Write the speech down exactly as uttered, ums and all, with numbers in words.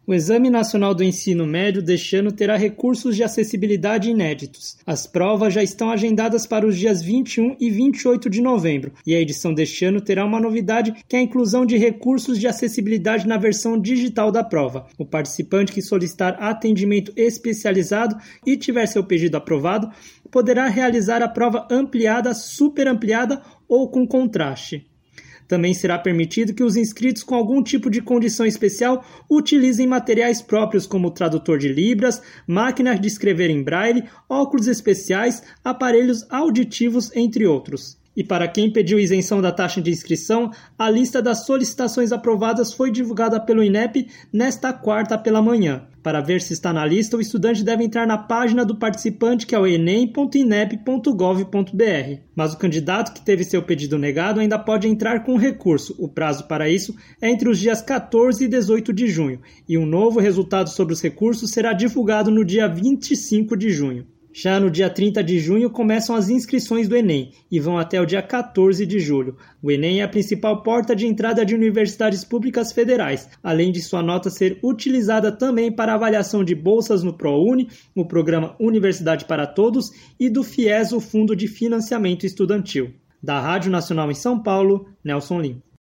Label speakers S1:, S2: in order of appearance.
S1: O Exame Nacional do Ensino Médio deste ano terá recursos de acessibilidade inéditos. As provas já estão agendadas para os dias vinte e um e vinte e oito de novembro, e a edição deste ano terá uma novidade, que é a inclusão de recursos de acessibilidade na versão digital da prova. O participante que solicitar atendimento especializado e tiver seu pedido aprovado, poderá realizar a prova ampliada, superampliada ou com contraste. Também será permitido que os inscritos com algum tipo de condição especial utilizem materiais próprios como tradutor de libras, máquinas de escrever em braille, óculos especiais, aparelhos auditivos, entre outros. E para quem pediu isenção da taxa de inscrição, a lista das solicitações aprovadas foi divulgada pelo INEP nesta quarta pela manhã. Para ver se está na lista, o estudante deve entrar na página do participante, que é o enem ponto inep ponto gov ponto br. Mas o candidato que teve seu pedido negado ainda pode entrar com recurso. O prazo para isso é entre os dias quatorze e dezoito de junho, e um novo resultado sobre os recursos será divulgado no dia vinte e cinco de junho. Já no dia trinta de junho começam as inscrições do Enem e vão até o dia quatorze de julho. O Enem é a principal porta de entrada de universidades públicas federais, além de sua nota ser utilizada também para avaliação de bolsas no ProUni, o programa Universidade para Todos, e do FIES, o Fundo de Financiamento Estudantil. Da Rádio Nacional em São Paulo, Nelson Lim.